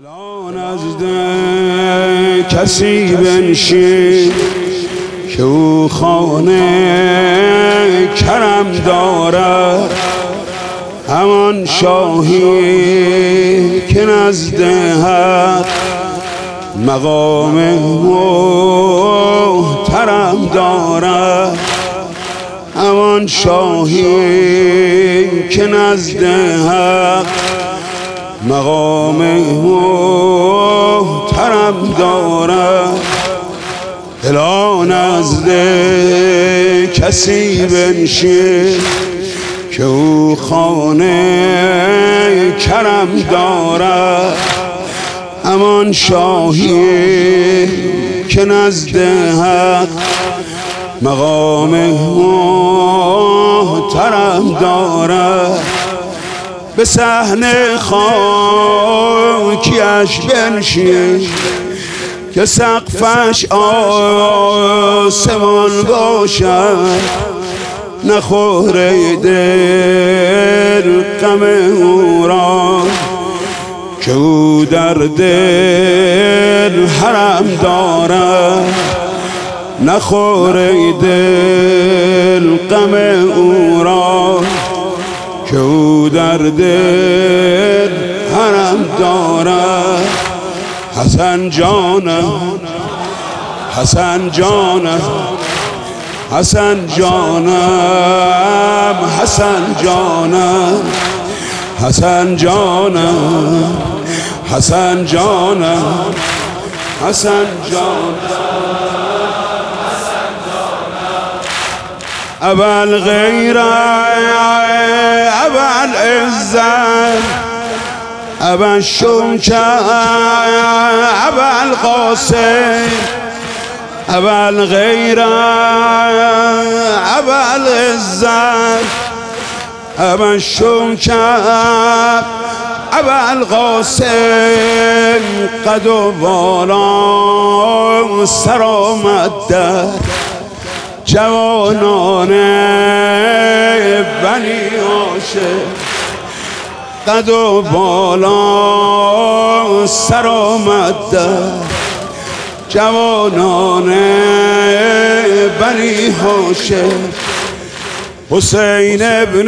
نزد کسی بنشین که او خانه کرم دارد، همان شاهی که نزد حق مقام محترم دارد، همان شاهی که نزد حق مقام محترم دارد. الا نزد کسی بنشین که او خانه کرم دارد، همان شاهی که نزد حق مقام محترم دارد. به صحن خاکیش بنشین که سقفش آسمان باشد، نخوره دل غم او را که او در دل حرم دارد، نخوره دل غم او را که او در دل حرم دارد. حسن جانم، حسن جانم، حسن جانم، حسن جانم، حسن جانم، حسن جانم، حسن جانم، ابا الغیرة ابا العزة ابا الشوكة ابا القاسم، ابا الغیرة ابا العزة ابا الشوكة ابا القاسم، قد و بالا سر آمد جوانان بنی هاشم، قد و بالا سر آمد جوانان بنی هاشم. حسین ابن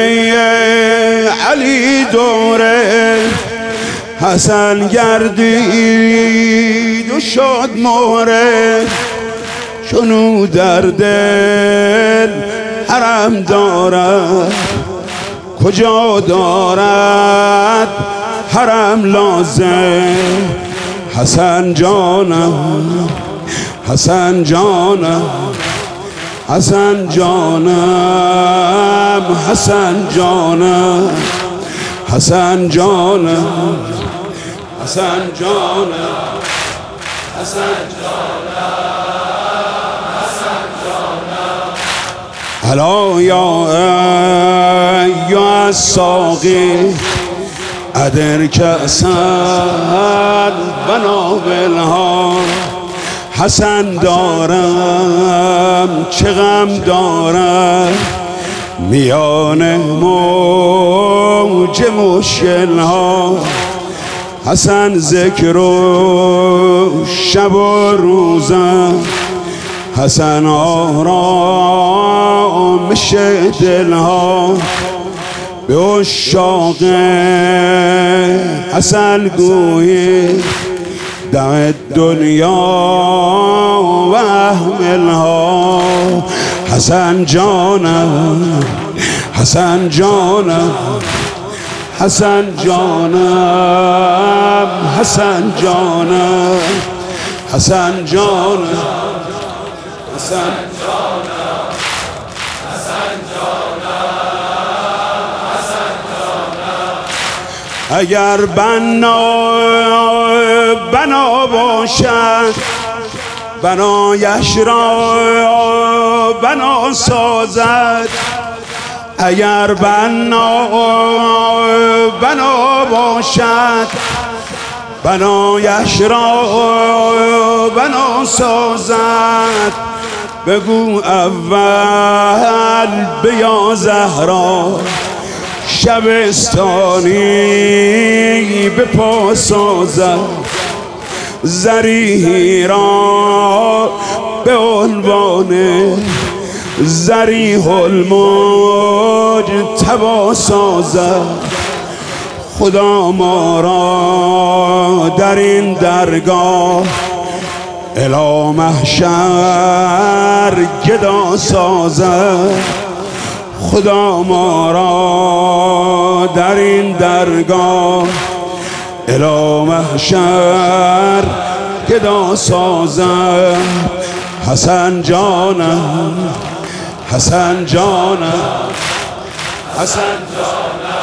علی دوره حسن گردید و شد مهره، چونو در دل حرم دارد، کجا دارد حرم لازم. حسن جانم، حسن جانم، حسن جانم، حسن جانم، حسن جانم، حسن جانم، حسن جانم، هلا یا الساقی ادر کأسا بنابلها. حسن دارم چه غم دارم میان موج مشکل ها، حسن ذکر و شب و روزم، حسن آرامش دلها. به عشاق حسن گویی دع دنیا و احملها. حسن جانم، حسن جانم، حسن جانم، حسن جانم، حسن جانم، حسن جانم، حسن جانم، حسن جانم. اگر بنا باشد بنایش را بنا سازد، اگر بنا باشد بنایش را بنا سازد. بگو اول بیا زهرا شبستانی به پا سازد زریحی را به عنوان زریح المجتبی سازد. خدا ما را در این درگاه الی محشر گدا سازد. خدا ما را در این درگاه الی محشر گدا سازد. حسن جانم، حسن جانم، حسن جانم،